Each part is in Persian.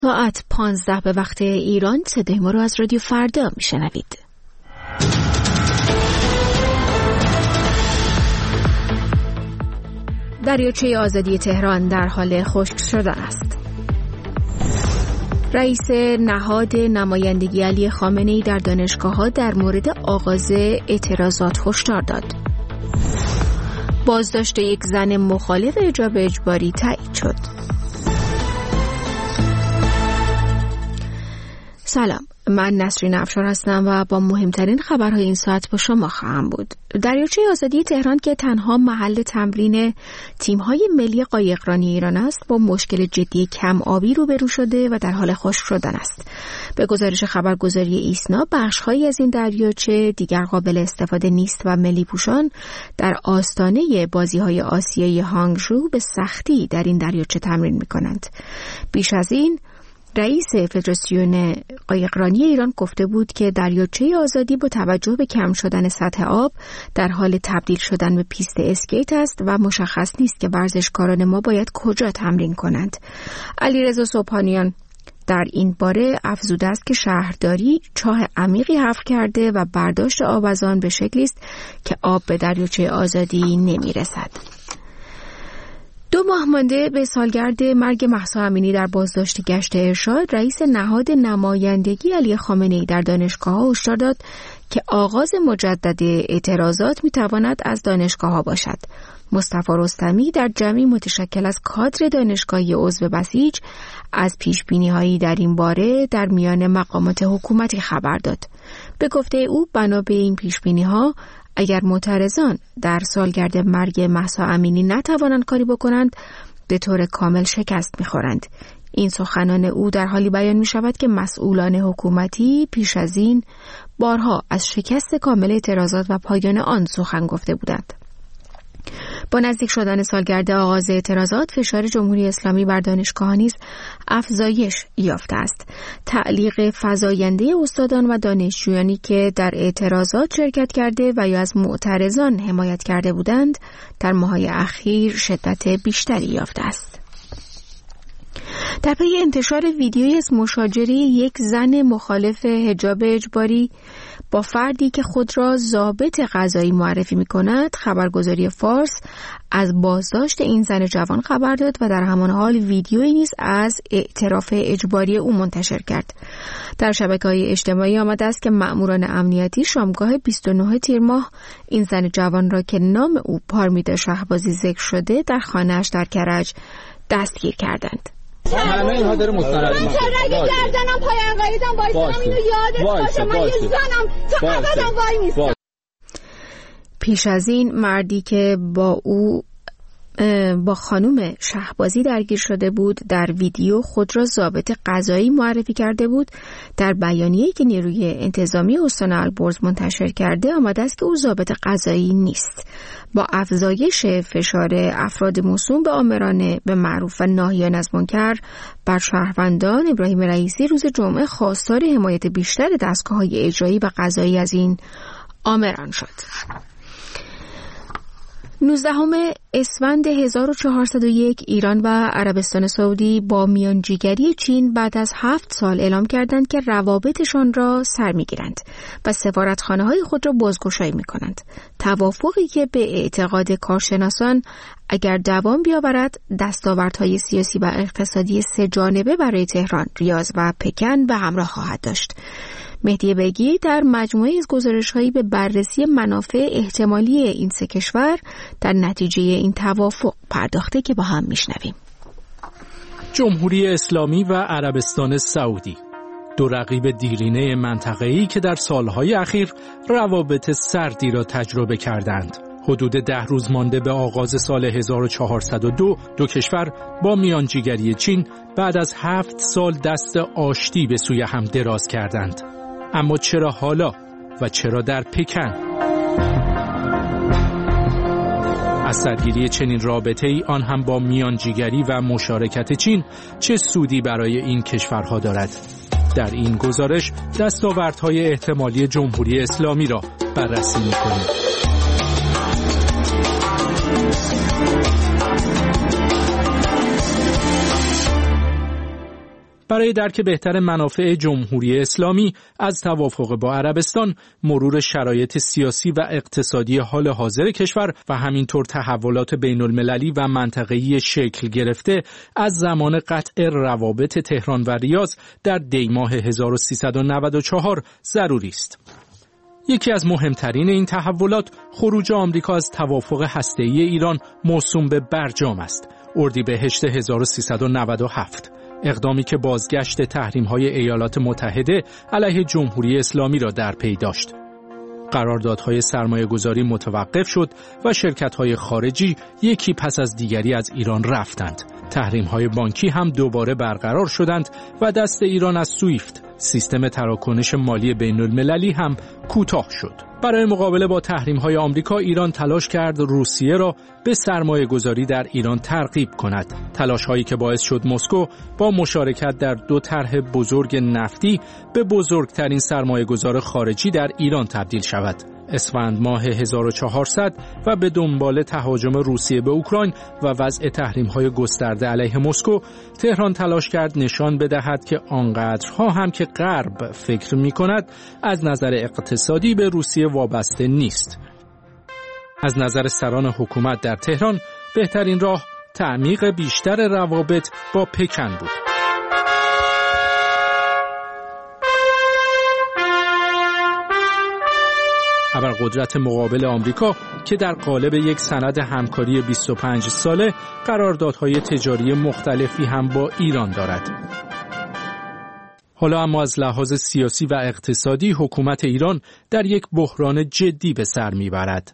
ساعت 15 به وقت ایران صدای ما رو از رادیو فردا میشنوید. دریاچه آزادی تهران در حال خشک شدن است. رئیس نهاد نمایندگی علی خامنه‌ای در دانشگاه‌ها در مورد آغاز اعتراضات هشدار داد. بازداشت یک زن مخالف حجاب اجباری تایید شد. سلام، من نسرین افشار هستم و با مهمترین خبرهای این ساعت با شما خواهم بود. دریاچه آزادی تهران که تنها محل تمرین تیم‌های ملی قایقرانی ایران است، با مشکل جدی کم آبی روبرو شده و در حال خشک شدن است. به گزارش خبرگزاری ایسنا، بخش‌هایی از این دریاچه دیگر قابل استفاده نیست و ملی پوشان در آستانه بازی‌های آسیایی هانگژو به سختی در این دریاچه تمرین می‌کنند. بیش از این، رئیس فدراسیون قایقرانی ایران گفته بود که دریاچه آزادی با توجه به کم شدن سطح آب در حال تبدیل شدن به پیست اسکیت است و مشخص نیست که ورزشکاران ما باید کجا تمرین کنند. علیرضا سبحانیان در این باره افزوده است که شهرداری چاه عمیقی حفر کرده و برداشت آب از آن به شکلی است که آب به دریاچه آزادی نمی‌رسد. 2 ماه مانده به سالگرد مرگ مهسا امینی در بازداشت گشت ارشاد، رئیس نهاد نمایندگی علی خامنه‌ای در دانشگاه‌ها هشدار داد که آغاز مجدد اعتراضات می‌تواند از دانشگاه‌ها باشد. مصطفی رستمی در جمعی متشکل از کادر دانشگاهی عضو بسیج از پیشبینی‌هایی در این باره در میان مقامات حکومتی خبر داد. به گفته او، بنا به این پیشبینی‌ها، اگر معترضان در سالگرد مرگ مهسا امینی نتوانند کاری بکنند، به طور کامل شکست می‌خورند. این سخنان او در حالی بیان می‌شود که مسئولان حکومتی پیش از این بارها از شکست کامل اعتراضات و پایان آن سخن گفته بودند. با نزدیک شدن سالگرد آغاز اعتراضات، فشار جمهوری اسلامی بر دانشگاه‌ها نیز افزایش یافته است. تعلیق فزاینده استادان و دانشجویانی که در اعتراضات شرکت کرده و یا از معترضان حمایت کرده بودند، در ماه‌های اخیر شدت بیشتری یافته است. در پی انتشار ویدیویی از مشاجره یک زن مخالف حجاب اجباری با فردی که خود را ضابط قضایی معرفی می‌کند، خبرگزاری فارس از بازداشت این زن جوان خبر داد و در همان حال ویدیویی نیز از اعتراف اجباری او منتشر کرد. در شبکه‌های اجتماعی آمده است که مأموران امنیتی شامگاه 29 تیر ماه این زن جوان را که نام او پارمیتا شهبازی ذکر شده در خانه‌اش در کرج دستگیر کردند. همه اینها داره مستند من چرا اگه گردنم پای انقایدم وایسم اینو یادت باشه، من یه زنم تا ابدم وای نیستم. پیش از این، مردی که با خانم شهبازی درگیر شده بود در ویدیو خود را ضابط قضایی معرفی کرده بود. در بیانیه‌ای که نیروی انتظامی استان البرز منتشر کرده آمده است که او ضابط قضایی نیست. با افزایش فشار افراد موسوم به آمران به معروف و ناهیان از منکر بر شهروندان، ابراهیم رئیسی روز جمعه خواستار حمایت بیشتر دستگاه‌های اجرایی و قضایی از این آمران شد. 19 اسفند 1401 ایران و عربستان سعودی با میانجیگری چین بعد از 7 سال اعلام کردند که روابطشان را سر می‌گیرند و سفارتخانه‌های خود را بازگشایی می‌کنند. توافقی که به اعتقاد کارشناسان اگر دوام بیاورد، دستاوردهای سیاسی و اقتصادی 3 جانبه برای تهران، ریاض و پکن به همراه خواهد داشت. مهدی بیگی در مجموعه از گزارش‌هایی به بررسی منافع احتمالی این 3 کشور در نتیجه این توافق پرداخته که با هم میشنویم. جمهوری اسلامی و عربستان سعودی، 2 رقیب دیرینه منطقه‌ای که در سالهای اخیر روابط سردی را تجربه کردند. حدود 10 روز مانده به آغاز سال 1402 دو کشور با میانجیگری چین بعد از 7 سال دست آشتی به سوی هم دراز کردند. اما چرا حالا و چرا در پکن؟ از سرگیری چنین رابطه‌ای، آن هم با میانجیگری و مشارکت چین، چه سودی برای این کشورها دارد؟ در این گزارش دستاوردهای احتمالی جمهوری اسلامی را بررسی می‌کنیم. برای درک بهتر منافع جمهوری اسلامی از توافق با عربستان، مرور شرایط سیاسی و اقتصادی حال حاضر کشور و همینطور تحولات بین المللی و منطقه‌ای شکل گرفته از زمان قطع روابط تهران و ریاض در دی ماه 1394 ضروری است. یکی از مهمترین این تحولات خروج آمریکا از توافق هسته‌ای ایران موسوم به برجام است. اردیبهشت 1397، اقدامی که بازگشت تحریم‌های ایالات متحده علیه جمهوری اسلامی را در پی داشت. قراردادهای سرمایه‌گذاری متوقف شد و شرکت‌های خارجی یکی پس از دیگری از ایران رفتند. تحریم‌های بانکی هم دوباره برقرار شدند و دست ایران از سویفت، سیستم تراکنش مالی بین‌المللی، هم کوتاه شد. برای مقابله با تحریم‌های آمریکا، ایران تلاش کرد روسیه را به سرمایه‌گذاری در ایران ترغیب کند. تلاش‌هایی که باعث شد مسکو با مشارکت در 2 طرح بزرگ نفتی به بزرگترین سرمایه‌گذار خارجی در ایران تبدیل شود. اسفند ماه 1400 و به دنبال تهاجم روسیه به اوکراین و وضع تحریم‌های گسترده علیه مسکو، تهران تلاش کرد نشان بدهد که آنقدرها هم که غرب فکر می‌کند از نظر اقتصادی به روسیه وابسته نیست. از نظر سران حکومت در تهران، بهترین راه تعمیق بیشتر روابط با پکن بود. ابرقدرت مقابل آمریکا که در قالب یک سند همکاری 25 ساله قراردادهای تجاری مختلفی هم با ایران دارد. حالا اما از لحاظ سیاسی و اقتصادی حکومت ایران در یک بحران جدی به سر میبرد.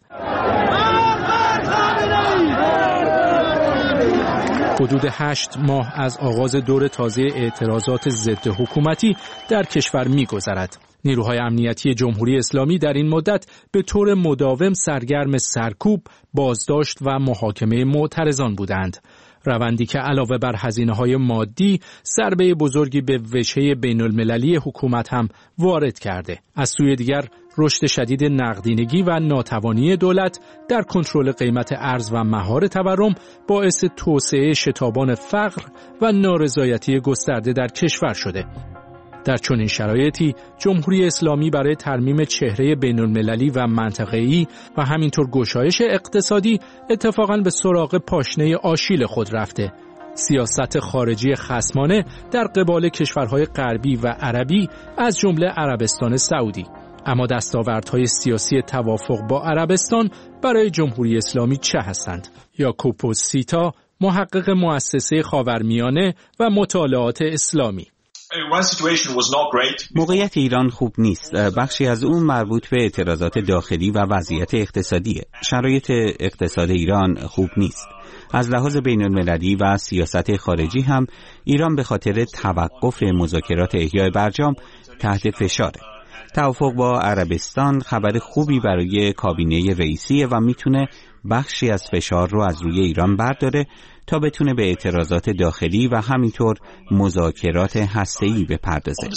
حدود 8 ماه از آغاز دور تازه اعتراضات ضد حکومتی در کشور می‌گذرد. نیروهای امنیتی جمهوری اسلامی در این مدت به طور مداوم سرگرم سرکوب، بازداشت و محاکمه معترضان بودند. روندی که علاوه بر هزینه‌های مادی، ضربه بزرگی به وجهه بین‌المللی حکومت هم وارد کرده. از سوی دیگر رشد شدید نقدینگی و ناتوانی دولت در کنترل قیمت ارز و مهار تورم باعث توسعه شتابان فقر و نارضایتی گسترده در کشور شده. در چنین شرایطی جمهوری اسلامی برای ترمیم چهره بین‌المللی و منطقه‌ای و همینطور گشایش اقتصادی اتفاقاً به سراغ پاشنه آشیل خود رفته. سیاست خارجی خصمانه در قبال کشورهای غربی و عربی از جمله عربستان سعودی. اما دستاوردهای سیاسی توافق با عربستان برای جمهوری اسلامی چه هستند؟ یاکوب سیتا، محقق مؤسسه خاورمیانه و مطالعات اسلامی: موقعیت ایران خوب نیست. بخشی از اون مربوط به اعتراضات داخلی و وضعیت اقتصادیه. شرایط اقتصاد ایران خوب نیست. از لحاظ بین‌المللی و سیاست خارجی هم ایران به خاطر توقف مذاکرات احیای برجام تحت فشاره. توافق با عربستان خبر خوبی برای کابینه رئیسیه و میتونه بخشی از فشار رو از روی ایران برداره تا بتونه به اعتراضات داخلی و همینطور مذاکرات هسته‌ای بپردازه.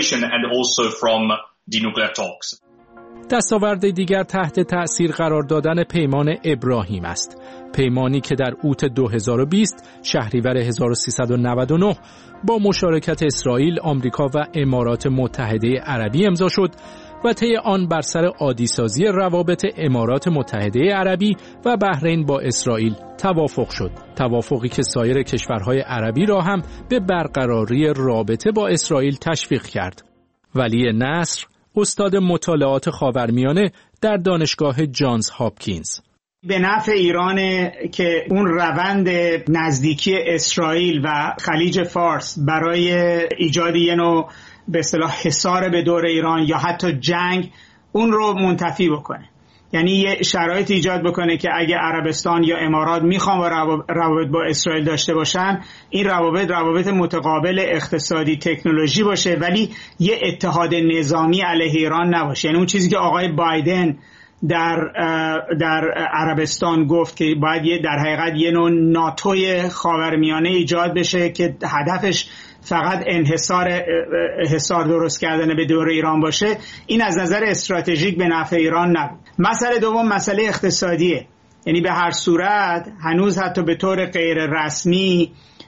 دستاورد دیگر تحت تأثیر قرار دادن پیمان ابراهیم است. پیمانی که در اوت 2020 شهریور 1399 با مشارکت اسرائیل، آمریکا و امارات متحده عربی امضا شد و طی آن بر سر عادی‌سازی روابط امارات متحده عربی و بحرین با اسرائیل توافق شد. توافقی که سایر کشورهای عربی را هم به برقراری رابطه با اسرائیل تشویق کرد. ولی نصر، استاد مطالعات خاورمیانه در دانشگاه جانز هاپکینز: به نفع ایرانه که اون روند نزدیکی اسرائیل و خلیج فارس برای ایجاد یه نوع به اصطلاح حصار به دور ایران یا حتی جنگ اون رو منتفی بکنه. یعنی یه شرایط ایجاد بکنه که اگه عربستان یا امارات میخوان با روابط با اسرائیل داشته باشن، این روابط متقابل اقتصادی تکنولوژی باشه، ولی یه اتحاد نظامی علیه ایران نباشه. یعنی اون چیزی که آقای بایدن در عربستان گفت که باید در حقیقت یه نوع ناتوی خاورمیانه ایجاد بشه که هدفش فقط حصار درست کردن به دور ایران باشه، این از نظر استراتژیک به نفع ایران نبود. مسئله دوم مسئله اقتصادیه. یعنی به هر صورت هنوز حتی به طور غیر رسمی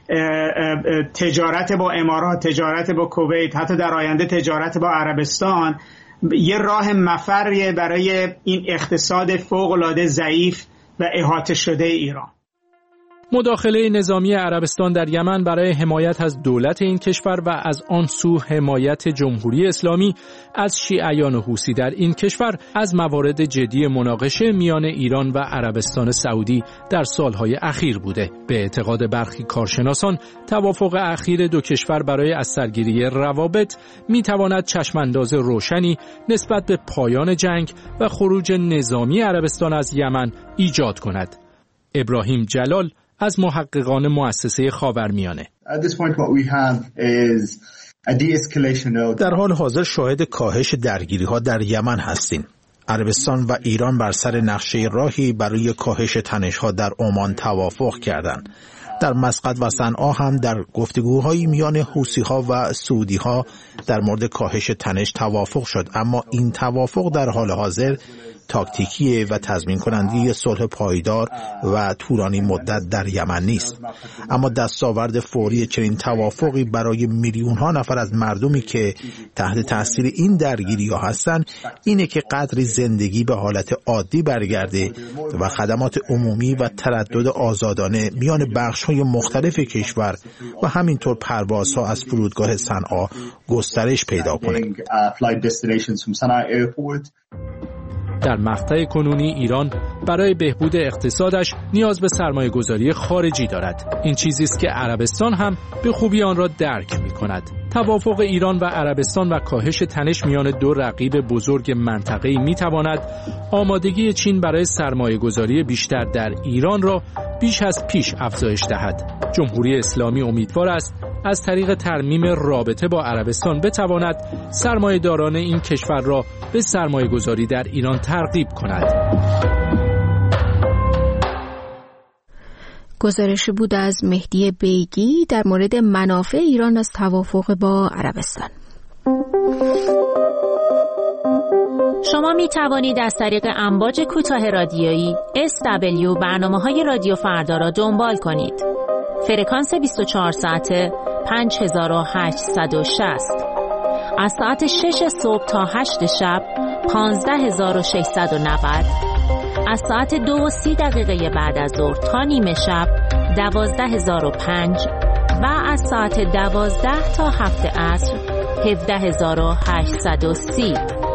تجارت با امارات، تجارت با کویت، حتی در آینده تجارت با عربستان یه راه مفریه برای این اقتصاد فوق‌العاده ضعیف و احاطه شده ایران. مداخله نظامی عربستان در یمن برای حمایت از دولت این کشور و از آن سو حمایت جمهوری اسلامی از شیعیان و حوثی در این کشور از موارد جدی مناقشه میان ایران و عربستان سعودی در سالهای اخیر بوده. به اعتقاد برخی کارشناسان، توافق اخیر دو کشور برای از سرگیری روابط میتواند چشمانداز روشنی نسبت به پایان جنگ و خروج نظامی عربستان از یمن ایجاد کند. ابراهیم جلال از محققان مؤسسه خاورمیانه: در حال حاضر شاهد کاهش درگیری‌ها در یمن هستیم. عربستان و ایران بر سر نقشه راهی برای کاهش تنش‌ها در عمان توافق کردند. در مسقط و صنعا هم در گفتگوهای میان حوثی‌ها و سعودی‌ها در مورد کاهش تنش توافق شد، اما این توافق در حال حاضر تاکتیکی و تضمین کننده صلح پایدار و طولانی مدت در یمن نیست. اما دستاورد فوری چنین توافقی برای میلیون‌ها نفر از مردمی که تحت تاثیر این درگیری‌ها هستند اینه که قدری زندگی به حالت عادی برگرده و خدمات عمومی و تردد آزادانه میان بخش‌های مختلف کشور و همینطور پروازها از فرودگاه صنعا گسترش پیدا کنه. در مقطع کنونی ایران برای بهبود اقتصادش نیاز به سرمایه‌گذاری خارجی دارد. این چیزی است که عربستان هم به خوبی آن را درک می‌کند. توافق ایران و عربستان و کاهش تنش میان دو رقیب بزرگ منطقه‌ای می‌تواند آمادگی چین برای سرمایه‌گذاری بیشتر در ایران را بیش از پیش افزایش دهد. جمهوری اسلامی امیدوار است از طریق ترمیم رابطه با عربستان بتواند سرمایه‌داران این کشور را به سرمایه‌گذاری در ایران ترغیب کند. گزارشی بود از مهدی بیگی در مورد منافع ایران از توافق با عربستان. شما می توانید از طریق امواج کوتاه رادیویی SW برنامه‌های رادیو فردا را دنبال کنید. فرکانس 24 ساعته 5860. از ساعت 6 صبح تا 8 شب 15690. از ساعت 2:30 بعد از ظهر تا نیمه شب 12005 و از ساعت 12 تا 7 عصر 17830.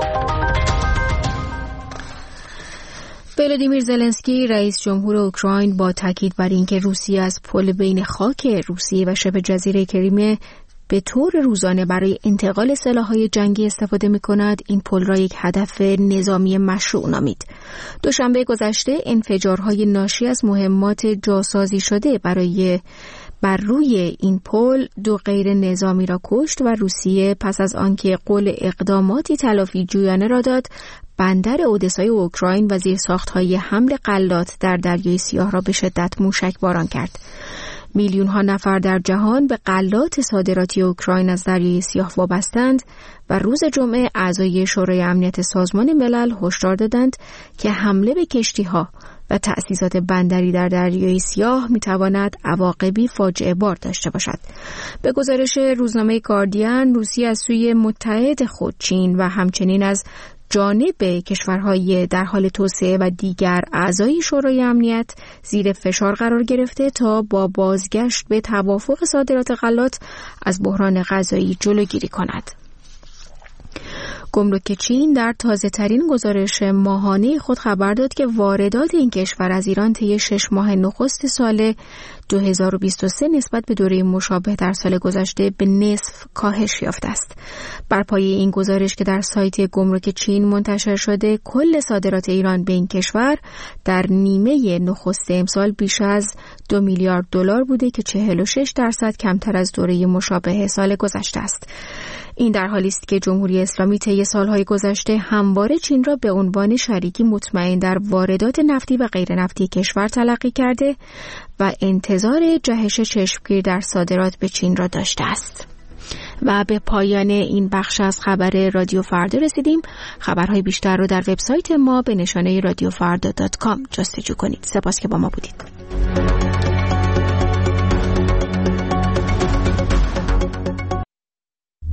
ولادیمیر زلنسکی رئیس جمهور اوکراین با تاکید بر اینکه روسیه از پل بین خاک روسیه و شبه جزیره کریم به طور روزانه برای انتقال سلاح‌های جنگی استفاده می‌کند، این پل را یک هدف نظامی مشروع نامید. دوشنبه گذشته انفجارهای ناشی از مهمات جاسازی شده بر روی این پل 2 غیر نظامی را کشت و روسیه پس از آنکه قول اقداماتی تلافی جویانه را داد، بندر اودسای اوکراین و زیرساخت‌های حمل غلات در دریای سیاه را به شدت موشکباران کرد. میلیون‌ها نفر در جهان به غلات صادراتی اوکراین از دریای سیاه وابستند و روز جمعه اعضای شورای امنیت سازمان ملل هشدار دادند که حمله به کشتی‌ها و تأسیسات بندری در دریای سیاه می‌تواند عواقبی فاجعه بار داشته باشد. به گزارش روزنامه گاردین، روسیه از سوی متحد خود چین و همچنین از جانب کشورهای در حال توسعه و دیگر اعضای شورای امنیت زیر فشار قرار گرفته تا با بازگشت به توافق صادرات غلات از بحران غذایی جلوگیری کند. گمرک چین در تازه‌ترین گزارش ماهانه خود خبر داد که واردات این کشور از ایران طی 6 ماه نخست سال 2023 نسبت به دوره مشابه در سال گذشته به نصف کاهش یافته است. بر پایه این گزارش که در سایت گمرک چین منتشر شده، کل صادرات ایران به این کشور در نیمه نخست امسال بیش از 2 میلیارد دلار بوده که 46% کمتر از دوره مشابه سال گذشته است. این در حالی است که جمهوری اسلامی طی سالهای گذشته همواره چین را به عنوان شریکی مطمئن در واردات نفتی و غیر نفتی کشور تلقی کرده و انتظار جهش چشمگیر در صادرات به چین را داشته است. و به پایان این بخش از خبر رادیو فردا رسیدیم. خبرهای بیشتر رو در وبسایت ما به نشانه radiofrda.com جستجو کنید. سپاس که با ما بودید.